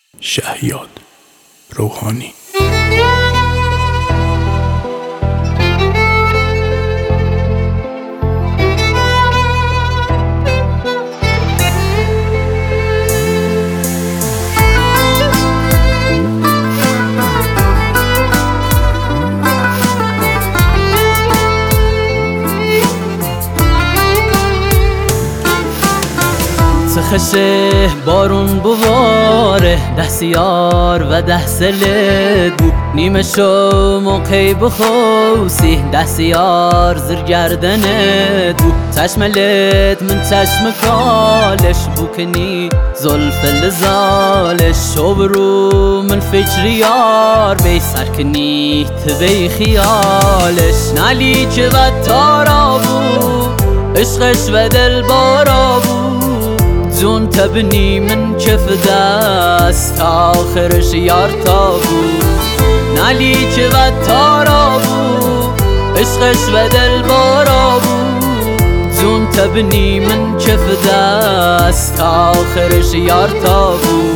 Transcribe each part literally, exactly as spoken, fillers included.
شهیاد روحانی. خشه بارون بواره ده سیار و ده سلد بو نیمه شو موقعی بخوسی ده سیار زر گردنت بو چشملت من چشم کالش بو کنی زلف لزالش شو برو من فکر یار بی سرکنی تبی خیالش نالی که و تارا بو عشقش و دل بارا بو جون تبني من كف دست آخرش یار تابو نالی که و تارابو عشقش و دل بارابو جون تبني من كف دست آخرش یار تابو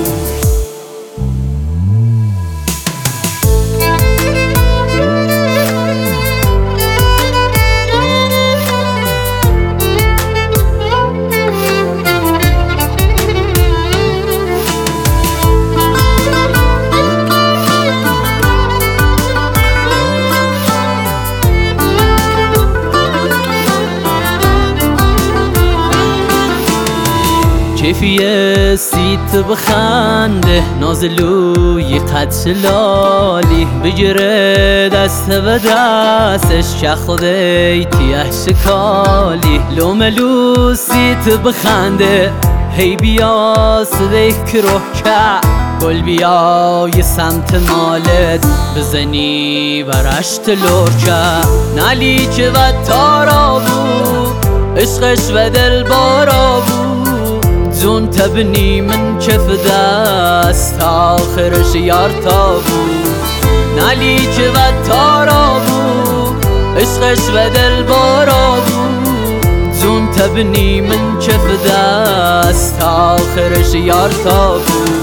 کیفیه سیت بخنده نازلوی قد شلالی بگیره دست و دستش که خودی تیه شکالی لوملو سیت بخنده هی بیا صدای کروه که گل بیا یه سمت مالت بزنی برشت لرکه نالی که و تارابو عشقش و دل بارابو جون تبني من كف دست آخرش یار تابو نالی که و تارابو عشقش و دل بارابو جون تبني من كف دست آخرش یار تابو